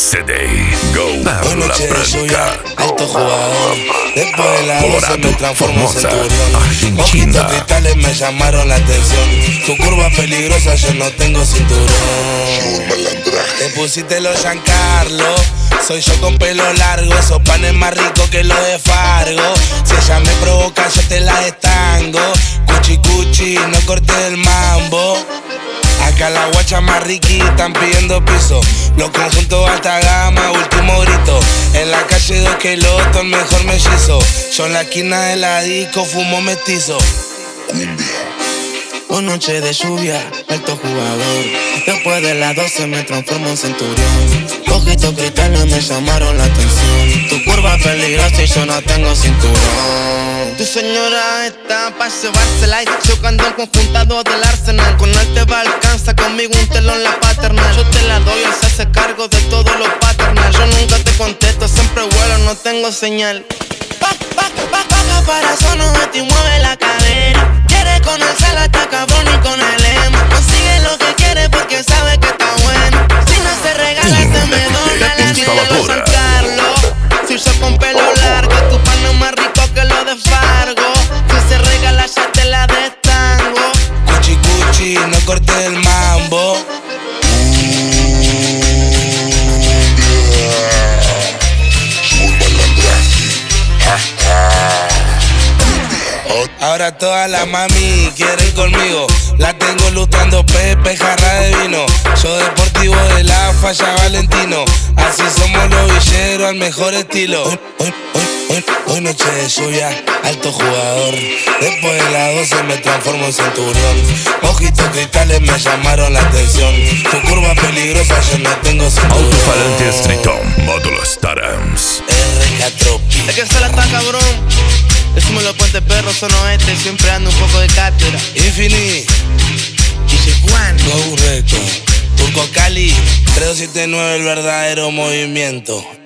CD, go per la branca. Alto jugador, después de la 12 me transformo en centurión. Argentina. Ojitos cristales me llamaron la atención. Tu curva peligrosa, yo no tengo cinturón. Te pusiste los Giancarlo, soy yo con pelo largo. Esos panes más ricos que los de Fargo. Si ella me provoca, yo te la estango. Cuchi cuchi, no corte el mambo. Acá la guacha más riquita están pidiendo piso. Los conjuntos alta gama, último grito. En la calle 2 Queloto, el mejor mellizo. Yo en la esquina de la disco fumo mestizo. Una noche de lluvia, alto jugador. Después de las 12 me transformo en centurión. Ojitos cristales me llamaron la atención. Tu curva peligrosa y yo no tengo cinturón. Tu señora está pa' llevársela y chocando un conjuntado del Arsenal. Con él te va alcanza, conmigo un telón la paternal. Yo te la doy, él se hace cargo de todos los paternal. Yo nunca te contesto, siempre vuelo, no tengo señal. Baja para sono de ti, mueve la cadera. Quiere con el sal hasta cabrón y con el emo. Consigue lo que quiere porque sabe que está bueno. Si no se regala se me dobla la vida de San Carlos. Si yo con pelo largo, tu pan es más rico que lo de Fargo. Si se regala ya te la destango. Cuchi cuchi, no corte el mambo. Ahora todas las mami quieren conmigo. La tengo lustrando Pepe, jarra de vino. Yo deportivo de la falla Valentino. Así somos los villeros al mejor estilo. Hoy noche de lluvia, alto jugador. Después de las 12 me transformo en centurión. Ojitos cristales me llamaron la atención. Tu curva peligrosa, yo no tengo cinturón. Alto-falante estricto, módulo Starams. RK Es que se la está cabrón. Decimos los puentes perros son oeste, siempre ando un poco de cátedra. Infini, DJ Juan, Go Record, Turco Cali, 379 el verdadero movimiento.